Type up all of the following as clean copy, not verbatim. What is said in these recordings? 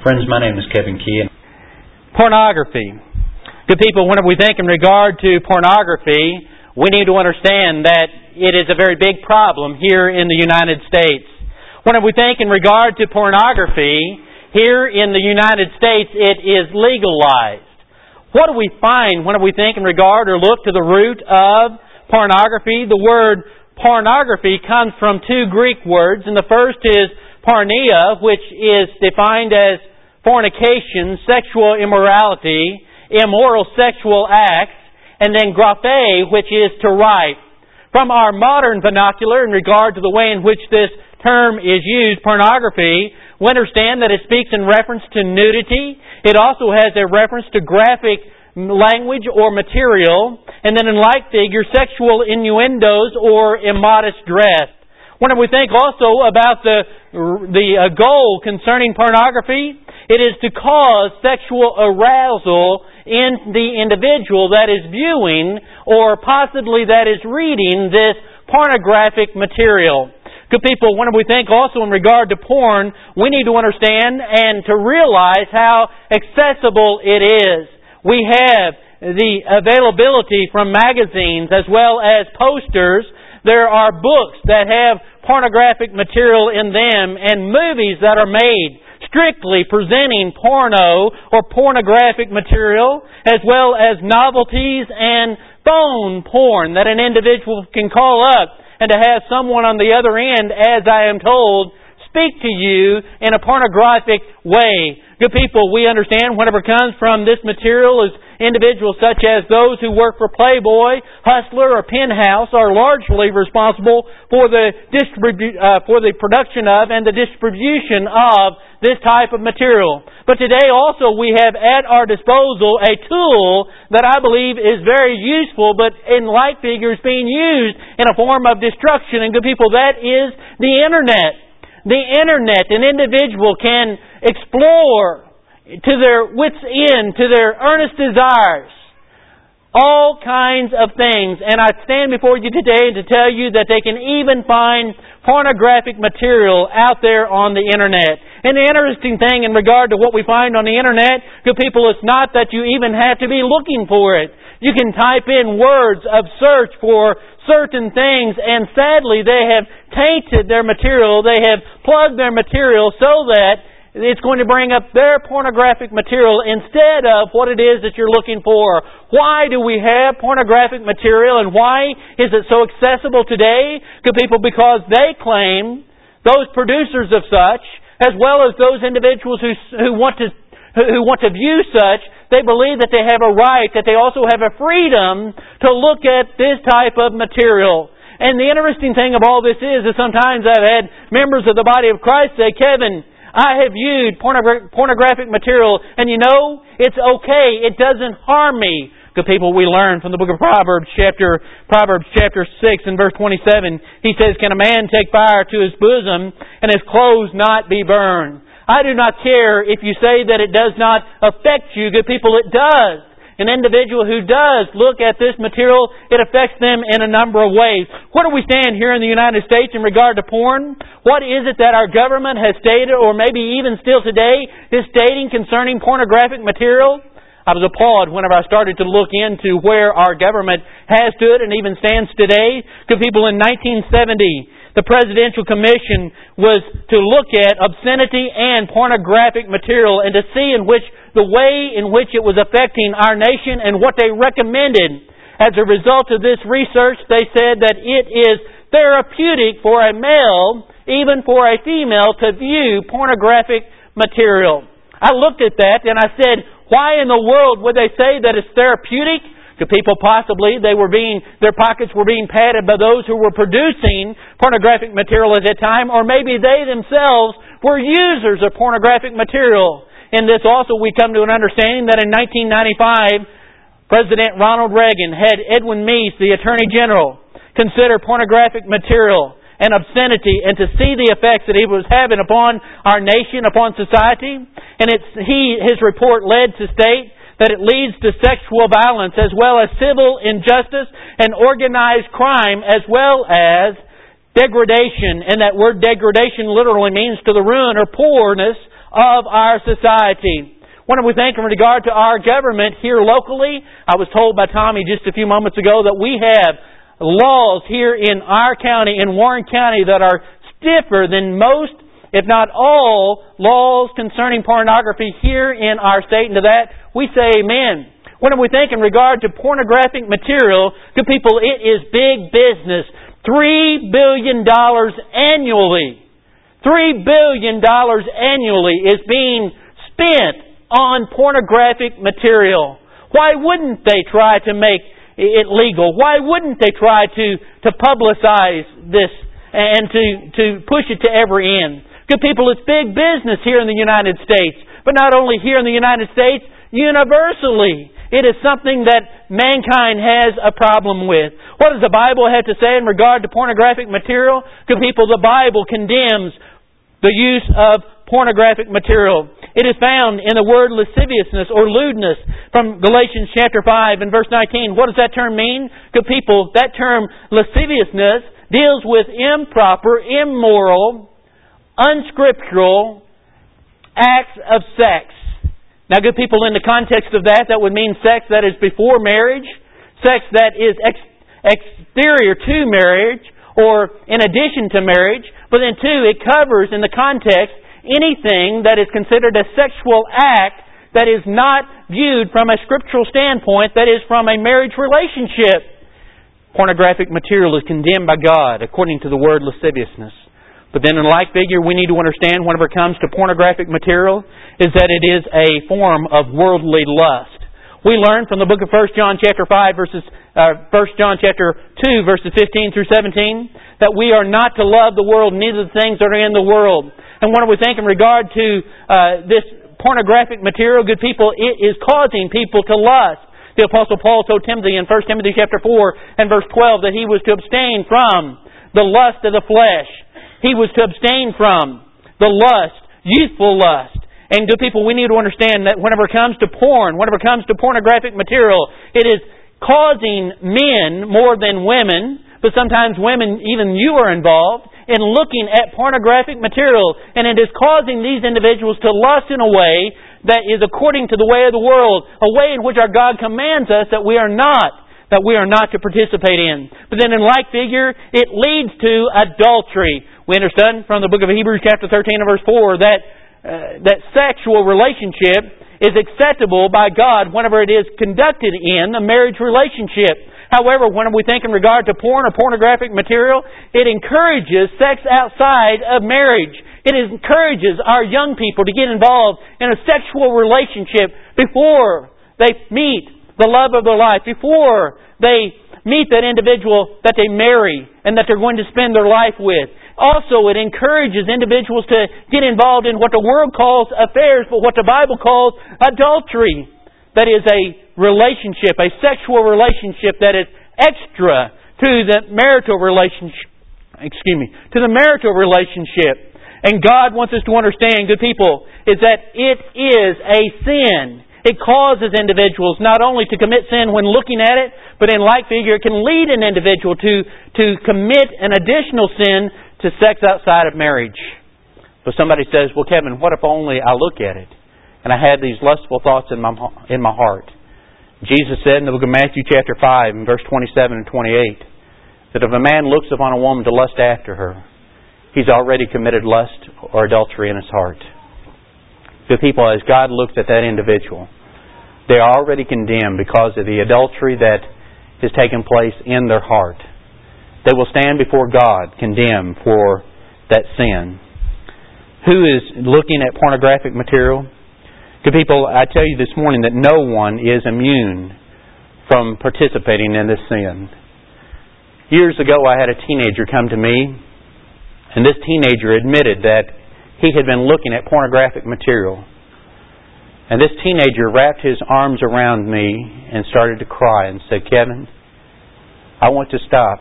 Friends, my name is Kevin Key. Pornography. Good people, whenever we think in regard to pornography, we need to understand that it is a very big problem here in the United States. Whenever we think in regard to pornography, here in the United States, it is legalized. What do we find whenever we think in regard or look to the root of pornography? The word pornography comes from two Greek words, and the first is porneia, which is defined as fornication, sexual immorality, immoral sexual acts, and then graphe, which is to write. From our modern vernacular in regard to the way in which this term is used, pornography, we understand that it speaks in reference to nudity. It also has a reference to graphic language or material, and then in like figure, sexual innuendos or immodest dress. Whenever we think also about the goal concerning pornography, it is to cause sexual arousal in the individual that is viewing or possibly that is reading this pornographic material. Good people, whenever we think also in regard to porn, we need to understand and to realize how accessible it is. We have the availability from magazines as well as posters. There are books that have pornographic material in them and movies that are made strictly presenting porno or pornographic material, as well as novelties and phone porn that an individual can call up and to have someone on the other end, as I am told, speak to you in a pornographic way. Good people, we understand whenever it comes from this material is individuals such as those who work for Playboy, Hustler, or Penthouse are largely responsible for the production of and the distribution of this type of material. But today also we have at our disposal a tool that I believe is very useful, but in like figures being used in a form of destruction. And good people, that is the Internet. The Internet, an individual can explore to their wits' end, to their earnest desires, all kinds of things. And I stand before you today to tell you that they can even find pornographic material out there on the Internet. And the interesting thing in regard to what we find on the Internet, good people, it's not that you even have to be looking for it. You can type in words of search for certain things, and sadly they have tainted their material. They have plugged their material so that it's going to bring up their pornographic material instead of what it is that you're looking for. Why do we have pornographic material, and why is it so accessible today? Good people, because they claim, those producers of such, as well as those individuals who want to view such, they believe that they have a right, that they also have a freedom to look at this type of material. And the interesting thing of all this is that sometimes I've had members of the body of Christ say, Kevin, I have viewed pornographic material, and you know, it's okay. It doesn't harm me. Good people, we learn from the book of Proverbs chapter 6 and verse 27. He says, can a man take fire to his bosom and his clothes not be burned? I do not care if you say that it does not affect you. Good people, it does. An individual who does look at this material, it affects them in a number of ways. Where do we stand here in the United States in regard to porn? What is it that our government has stated, or maybe even still today, is stating concerning pornographic material? I was appalled whenever I started to look into where our government has stood and even stands today. Good people, in 1970, the Presidential Commission was to look at obscenity and pornographic material and to see the way in which it was affecting our nation and what they recommended. As a result of this research, they said that it is therapeutic for a male, even for a female, to view pornographic material. I looked at that and I said, why in the world would they say that it's therapeutic? To people, possibly their pockets were being padded by those who were producing pornographic material at that time, or maybe they themselves were users of pornographic material. In this also we come to an understanding that in 1995, President Ronald Reagan had Edwin Meese, the Attorney General, consider pornographic material and obscenity and to see the effects that he was having upon our nation, upon society. And his report led to state that it leads to sexual violence as well as civil injustice and organized crime as well as degradation. And that word degradation literally means to the ruin or poorness of our society. When we think in regard to our government here locally, I was told by Tommy just a few moments ago that we have laws here in our county, in Warren County, that are stiffer than most, if not all, laws concerning pornography here in our state. And to that, we say amen. When we think in regard to pornographic material, good people, it is big business. $3 billion annually. $3 billion annually is being spent on pornographic material. Why wouldn't they try to make it legal? Why wouldn't they try to publicize this and to push it to every end? Good people, it's big business here in the United States. But not only here in the United States, universally. It is something that mankind has a problem with. What does the Bible have to say in regard to pornographic material? Good people, the Bible condemns the use of pornographic material. It is found in the word lasciviousness or lewdness from Galatians chapter 5 and verse 19. What does that term mean? Good people, that term lasciviousness deals with improper, immoral, unscriptural acts of sex. Now, good people, in the context of that would mean sex that is before marriage, sex that is exterior to marriage, or in addition to marriage. But then, too, it covers in the context anything that is considered a sexual act that is not viewed from a scriptural standpoint, that is from a marriage relationship. Pornographic material is condemned by God according to the word lasciviousness. But then in like figure, we need to understand whenever it comes to pornographic material is that it is a form of worldly lust. We learn from the book of 1 John chapter 5 1 John chapter 2 verses 15 through 17 that we are not to love the world, neither the things that are in the world. And when we think in regard to this pornographic material, good people, it is causing people to lust. The Apostle Paul told Timothy in 1 Timothy chapter 4 and verse 12 that he was to abstain from the lust of the flesh. He was to abstain from the lust, youthful lust. And good people, we need to understand that whenever it comes to porn, whenever it comes to pornographic material, it is causing men more than women, but sometimes women, even you are involved, in looking at pornographic material. And it is causing these individuals to lust in a way that is according to the way of the world, a way in which our God commands us that we are not to participate in. But then in like figure, it leads to adultery. We understand from the book of Hebrews chapter 13 and verse 4 that sexual relationship is acceptable by God whenever it is conducted in a marriage relationship. However, when we think in regard to porn or pornographic material, it encourages sex outside of marriage. It encourages our young people to get involved in a sexual relationship before they meet the love of their life, before they meet that individual that they marry and that they're going to spend their life with. Also, it encourages individuals to get involved in what the world calls affairs, but what the Bible calls adultery. That is a relationship, a sexual relationship that is extra to the marital relationship. To the marital relationship. And God wants us to understand, good people, is that it is a sin. It causes individuals not only to commit sin when looking at it, but in like figure, it can lead an individual to commit an additional sin to sex outside of marriage. But somebody says, well, Kevin, what if only I look at it and I had these lustful thoughts in my heart? Jesus said in the book of Matthew chapter 5 and verse 27 and 28 that if a man looks upon a woman to lust after her, he's already committed lust or adultery in his heart. The people, as God looks at that individual, they are already condemned because of the adultery that has taken place in their heart. They will stand before God condemned for that sin. Who is looking at pornographic material? Good people, I tell you this morning that no one is immune from participating in this sin. Years ago, I had a teenager come to me, and this teenager admitted that he had been looking at pornographic material. And this teenager wrapped his arms around me and started to cry and said, Kevin, I want to stop,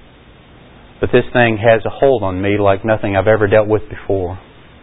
but this thing has a hold on me like nothing I've ever dealt with before.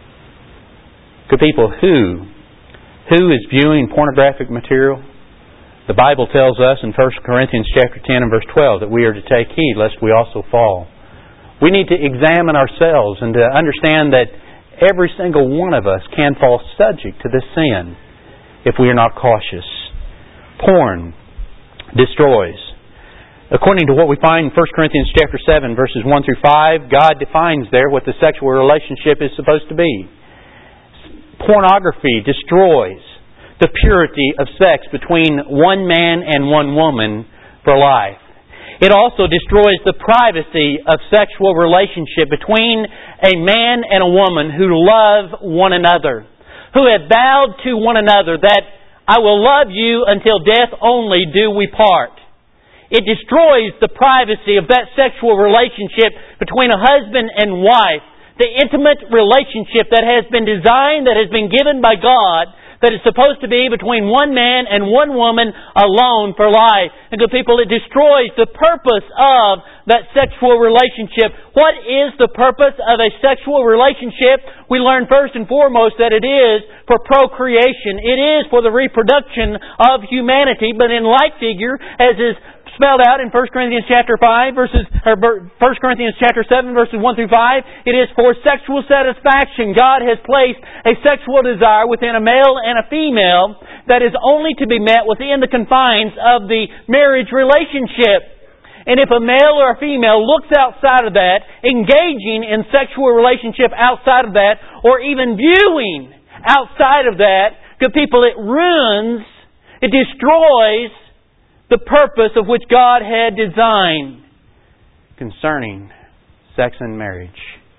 Good people, who is viewing pornographic material? The Bible tells us in 1 Corinthians chapter 10 and verse 12 that we are to take heed lest we also fall. We need to examine ourselves and to understand that every single one of us can fall subject to this sin if we are not cautious. Porn destroys. According to what we find in 1 Corinthians chapter 7, verses 1 through 5, God defines there what the sexual relationship is supposed to be. Pornography destroys the purity of sex between one man and one woman for life. It also destroys the privacy of sexual relationship between a man and a woman who love one another, who have vowed to one another that I will love you until death only do we part. It destroys the privacy of that sexual relationship between a husband and wife, the intimate relationship that has been designed, that has been given by God, that is supposed to be between one man and one woman alone for life. And good people, it destroys the purpose of that sexual relationship. What is the purpose of a sexual relationship? We learn first and foremost that it is for procreation. It is for the reproduction of humanity, but in like figure, as is spelled out in 1 Corinthians chapter 5 1 Corinthians chapter 7 verses 1 through 5, it is for sexual satisfaction. God has placed a sexual desire within a male and a female that is only to be met within the confines of the marriage relationship. And if a male or a female looks outside of that, engaging in sexual relationship outside of that, or even viewing outside of that, good people, it ruins, it destroys the purpose of which God had designed concerning sex and marriage.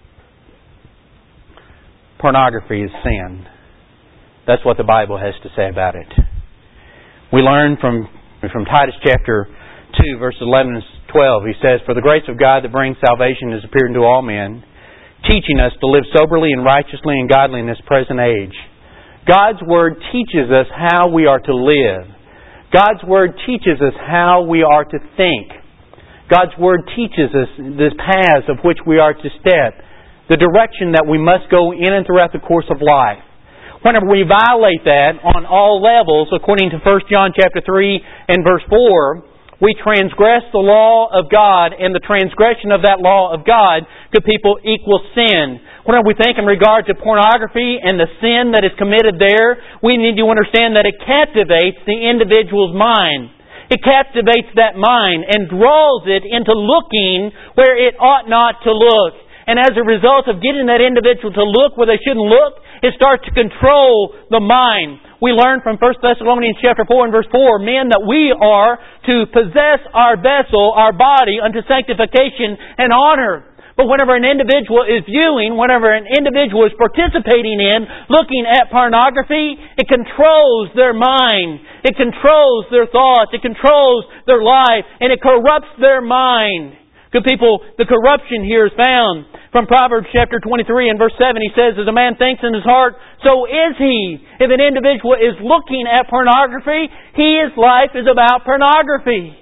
Pornography is sin. That's what the Bible has to say about it. We learn from Titus chapter 2, verses 11 and 12. He says, "For the grace of God that brings salvation has appeared unto all men, teaching us to live soberly and righteously in godliness present age." God's Word teaches us how we are to live. God's Word teaches us how we are to think. God's Word teaches us the paths of which we are to step, the direction that we must go in and throughout the course of life. Whenever we violate that on all levels, according to 1 John chapter 3 and verse 4, we transgress the law of God, and the transgression of that law of God, good people, equals sin. Whenever we think in regard to pornography and the sin that is committed there, we need to understand that it captivates the individual's mind. It captivates that mind and draws it into looking where it ought not to look. And as a result of getting that individual to look where they shouldn't look, it starts to control the mind. We learn from 1 Thessalonians chapter 4 and verse 4, men, that we are to possess our vessel, our body, unto sanctification and honor. But whenever an individual is viewing, whenever an individual is participating in, looking at pornography, it controls their mind. It controls their thoughts. It controls their life. And it corrupts their mind. Good people, the corruption here is found from Proverbs chapter 23 and verse 7. He says, "As a man thinks in his heart, so is he." If an individual is looking at pornography, his life is about pornography.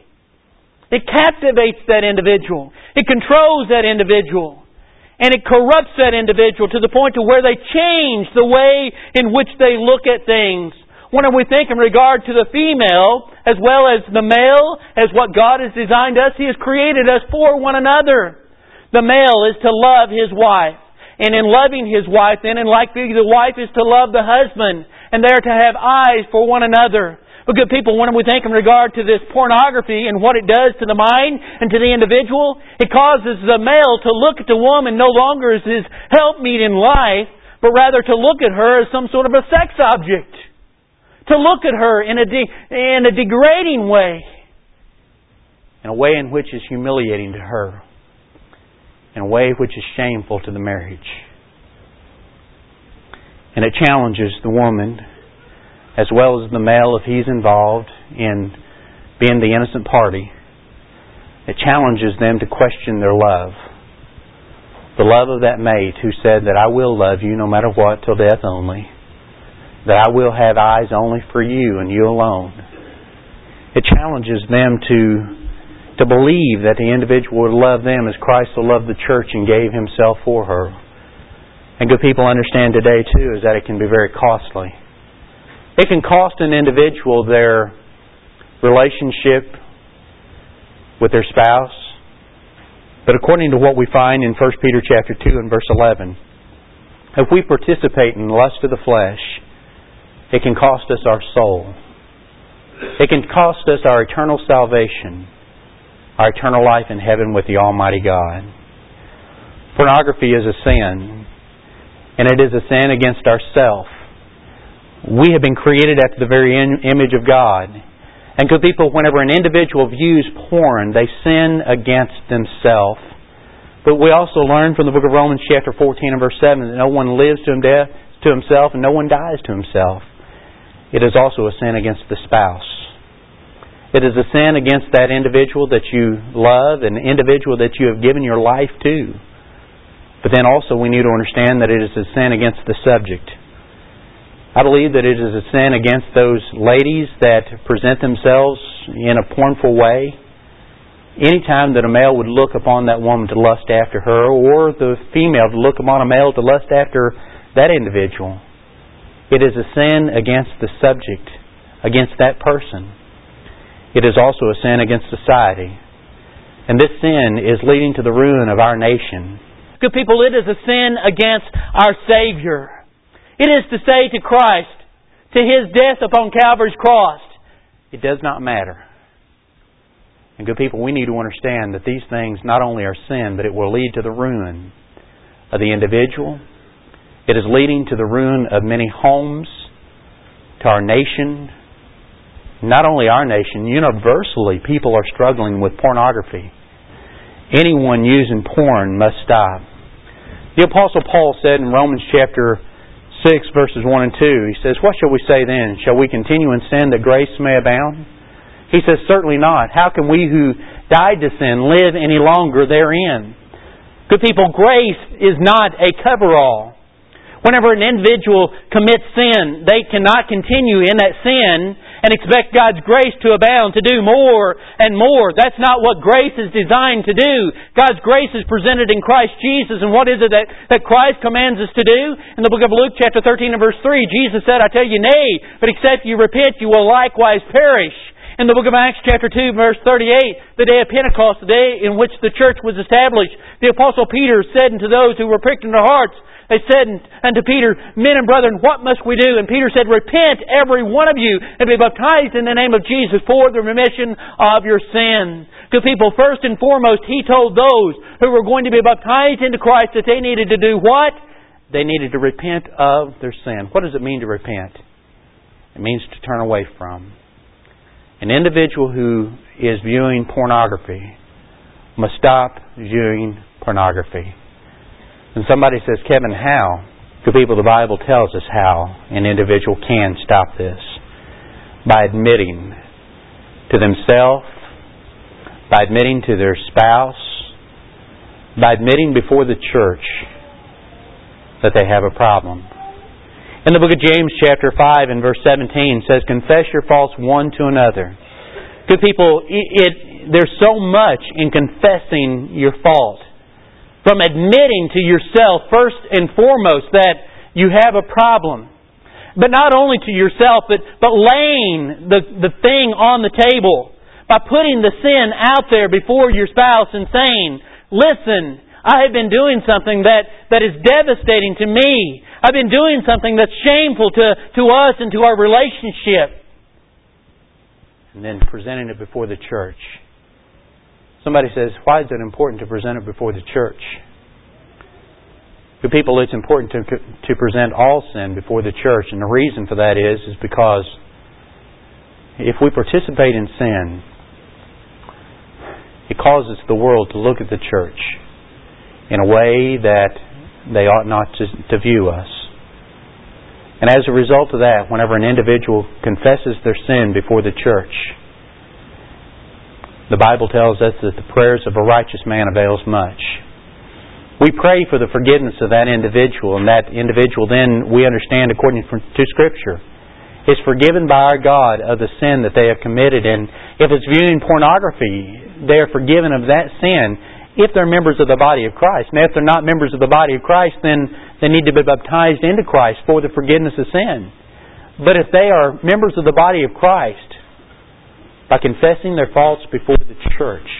It captivates that individual. It controls that individual. And it corrupts that individual to the point to where they change the way in which they look at things. When we think in regard to the female as well as the male, as what God has designed us, He has created us for one another. The male is to love his wife. And in loving his wife, then in like the wife is to love the husband. And they are to have eyes for one another. But good people, when we think in regard to this pornography and what it does to the mind and to the individual, it causes the male to look at the woman no longer as his helpmeet in life, but rather to look at her as some sort of a sex object. To look at her in a degrading way. In a way in which is humiliating to her. In a way which is shameful to the marriage. And it challenges the woman as well as the male if he's involved in being the innocent party. It challenges them to question their love. The love of that mate who said that I will love you no matter what till death only. That I will have eyes only for you and you alone. It challenges them to believe that the individual would love them as Christ will love the church and gave Himself for her. And good people understand today too is that it can be very costly. It can cost an individual their relationship with their spouse. But according to what we find in 1 Peter chapter 2 and verse 11, if we participate in the lust of the flesh, it can cost us our soul. It can cost us our eternal salvation, our eternal life in heaven with the Almighty God. Pornography is a sin, and it is a sin against ourself. We have been created after the very image of God. And good people, whenever an individual views porn, they sin against themselves. But we also learn from the book of Romans chapter 14 and verse 7 that no one lives to himself and no one dies to himself. It is also a sin against the spouse. It is a sin against that individual that you love, an individual that you have given your life to. But then also we need to understand that it is a sin against the subject. I believe that it is a sin against those ladies that present themselves in a pornful way. Any time that a male would look upon that woman to lust after her, or the female to look upon a male to lust after that individual, it is a sin against the subject, against that person. It is also a sin against society. And this sin is leading to the ruin of our nation. Good people, it is a sin against our Savior. It is to say to Christ, to His death upon Calvary's cross, it does not matter. And good people, we need to understand that these things not only are sin, but it will lead to the ruin of the individual. It is leading to the ruin of many homes, to our nation. Not only our nation, universally people are struggling with pornography. Anyone using porn must stop. The Apostle Paul said in Romans chapter 6 verses 1 and 2, he says, "What shall we say then? Shall we continue in sin that grace may abound?" He says, "Certainly not. How can we who died to sin live any longer therein?" Good people, grace is not a coverall. Whenever an individual commits sin, they cannot continue in that sin and expect God's grace to abound, to do more and more. That's not what grace is designed to do. God's grace is presented in Christ Jesus. And what is it that Christ commands us to do? In the book of Luke chapter 13 and verse 3, Jesus said, "I tell you, nay, but except you repent, you will likewise perish." In the book of Acts chapter 2 verse 38, the day of Pentecost, the day in which the church was established, the Apostle Peter said unto those who were pricked in their hearts, they said unto Peter, "Men and brethren, what must we do?" And Peter said, "Repent, every one of you, and be baptized in the name of Jesus for the remission of your sins." Good people, first and foremost, He told those who were going to be baptized into Christ that they needed to do what? They needed to repent of their sin. What does it mean to repent? It means to turn away from. An individual who is viewing pornography must stop viewing pornography. And somebody says, "Kevin, how?" Good people, the Bible tells us how an individual can stop this. By admitting to themselves, by admitting to their spouse, by admitting before the church that they have a problem. In the book of James chapter 5 and verse 17 says, "Confess your faults one to another." Good people, there's so much in confessing your fault. From admitting to yourself first and foremost that you have a problem. But not only to yourself, but laying the thing on the table. By putting the sin out there before your spouse and saying, "Listen, I have been doing something that is devastating to me. I've been doing something that's shameful to us and to our relationship." And then presenting it before the church. Somebody says, "Why is it important to present it before the church?" To people, it's important to present all sin before the church. And the reason for that is because if we participate in sin, it causes the world to look at the church in a way that they ought not to view us. And as a result of that, whenever an individual confesses their sin before the church, the Bible tells us that the prayers of a righteous man avails much. We pray for the forgiveness of that individual, and that individual then, we understand according to Scripture, is forgiven by our God of the sin that they have committed. And if it's viewing pornography, they are forgiven of that sin if they're members of the body of Christ. Now, if they're not members of the body of Christ, then they need to be baptized into Christ for the forgiveness of sin. But if they are members of the body of Christ, by confessing their faults before the church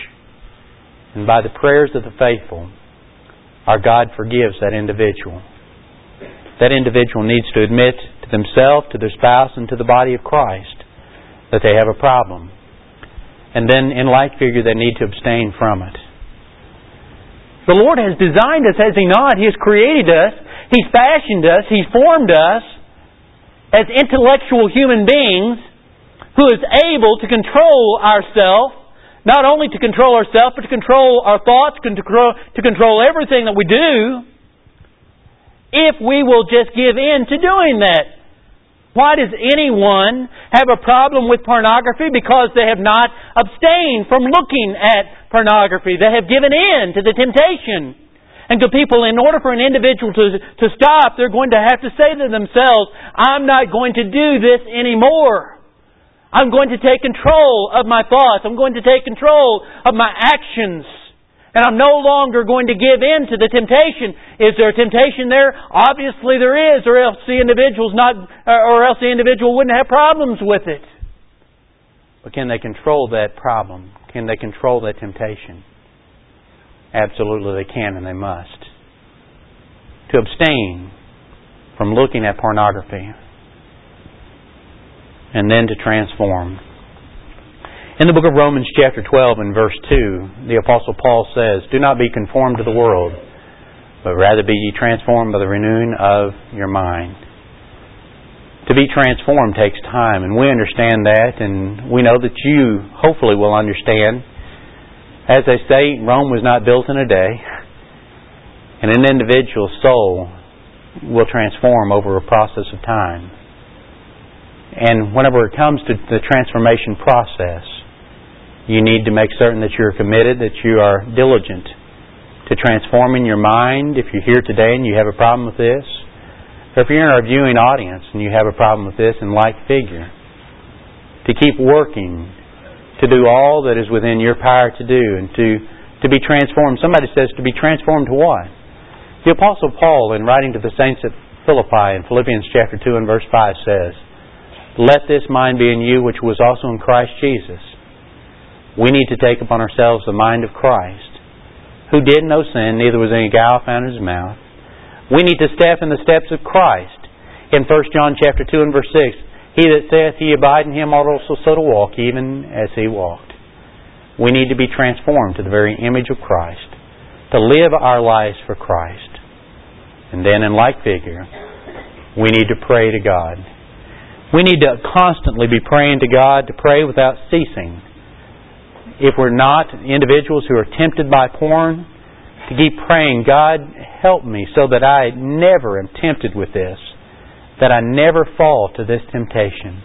and by the prayers of the faithful, our God forgives that individual. that individual needs to admit to themselves, to their spouse, and to the body of Christ that they have a problem. And then, in like figure, they need to abstain from it. The Lord has designed us, has He not? He has created us. He's fashioned us. He's formed us as intellectual human beings who is able to control ourselves, not only to control ourselves, but to control our thoughts, to control everything that we do, if we will just give in to doing that. Why does anyone have a problem with pornography? Because they have not abstained from looking at pornography. They have given in to the temptation. And to people, in order for an individual to stop, they're going to have to say to themselves, I'm not going to do this anymore. I'm going to take control of my thoughts. I'm going to take control of my actions. And I'm no longer going to give in to the temptation. Is there a temptation there? Obviously there is, or else the individual wouldn't have problems with it. But can they control that problem? Can they control that temptation? Absolutely they can, and they must. To abstain from looking at pornography, and then to transform. In the book of Romans chapter 12 and verse 2, the Apostle Paul says, Do not be conformed to the world, but rather be ye transformed by the renewing of your mind. To be transformed takes time, and we understand that, and we know that you hopefully will understand. As they say, Rome was not built in a day, and an individual's soul will transform over a process of time. And whenever it comes to the transformation process, you need to make certain that you're committed, that you are diligent to transforming your mind. If you're here today and you have a problem with this, or if you're in our viewing audience and you have a problem with this in like figure, to keep working, to do all that is within your power to do, and to be transformed. Somebody says, to be transformed to what? The Apostle Paul, in writing to the saints at Philippi in Philippians chapter 2 and verse 5 says, Let this mind be in you which was also in Christ Jesus. We need to take upon ourselves the mind of Christ, who did no sin, neither was any guile found in His mouth. We need to step in the steps of Christ. In 1 John chapter 2 and verse 6, He that saith ye abide in Him ought also so to walk, even as He walked. We need to be transformed to the very image of Christ, to live our lives for Christ. And then in like figure, we need to pray to God. We need to constantly be praying to God, to pray without ceasing. If we're not individuals who are tempted by porn, to keep praying, God, help me so that I never am tempted with this, that I never fall to this temptation.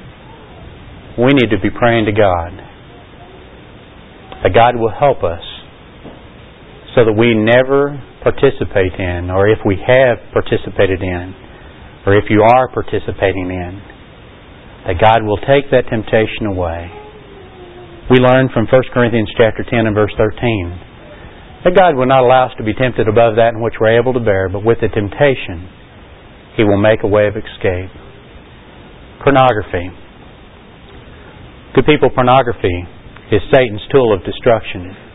We need to be praying to God, that God will help us so that we never participate in, or if we have participated in, or if you are participating in, that God will take that temptation away. We learn from 1 Corinthians chapter 10 and verse 13 that God will not allow us to be tempted above that in which we're able to bear, but with the temptation, He will make a way of escape. Pornography. Good people, pornography is Satan's tool of destruction.